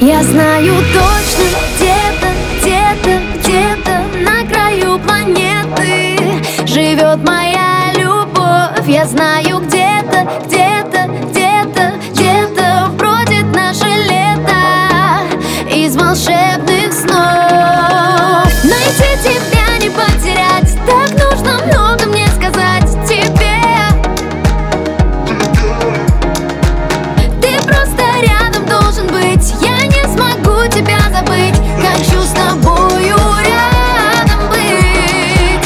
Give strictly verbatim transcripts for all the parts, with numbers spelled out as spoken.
Я знаю точно, где-то, где-то, где-то на краю планеты живет моя любовь. Я знаю, где-то, где-то, где-то, где-то бродит наше лето из волшебных снов. Найти тебя, не потерять, так нужно много мне сказать тебе. Ты просто рядом должен быть, я не смогу тебя забыть. Хочу с тобою рядом быть.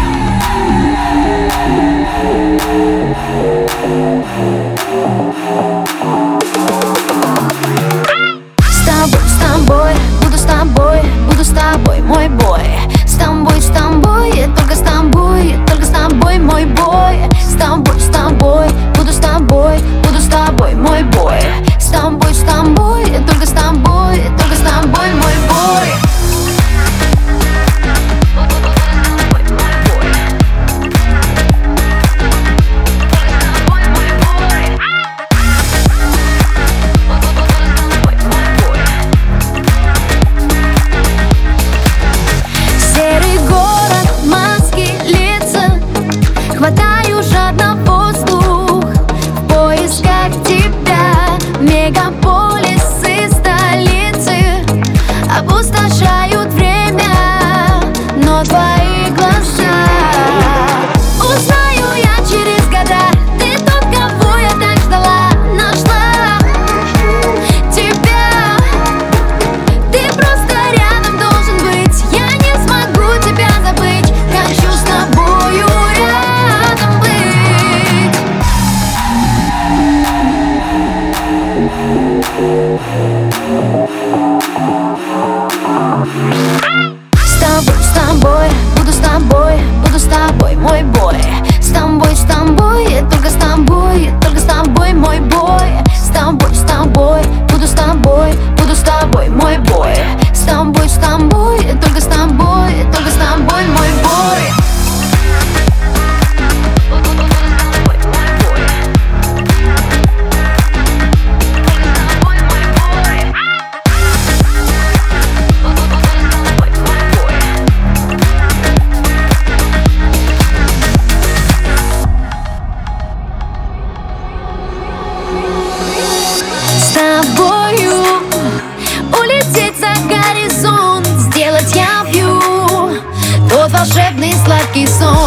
С тобой, с тобой, буду с тобой, буду с тобой, мой бой. С тобой, с тобой, только с тобой, только с тобой, мой бой. С тобой, с тобой, буду с тобой, буду с тобой, мой бой. С тобой, с тобой, только с тобой, только с тобой, мой бой. Серый город, маски, лица, хватаю жадно воздух в поисках тебя. Мегаполисы, столицы опустошают время, но твои глаза узнаю я через года. Ты тот, кого я так ждала, нашла тебя. Ты просто рядом должен быть, я не смогу тебя забыть. Хочу с тобою рядом быть. С тобой, с тобой, буду с тобой, буду с тобой, мой бой. С тобой, с тобой, только с тобой, только с тобой, мой бой. С тобой, с тобой, буду с тобой, буду с тобой, мой бой. С тобой, с тобой, только с тобой, только с тобой, мой бой. С тобою улететь за горизонт, сделать я пью тот волшебный сладкий сон.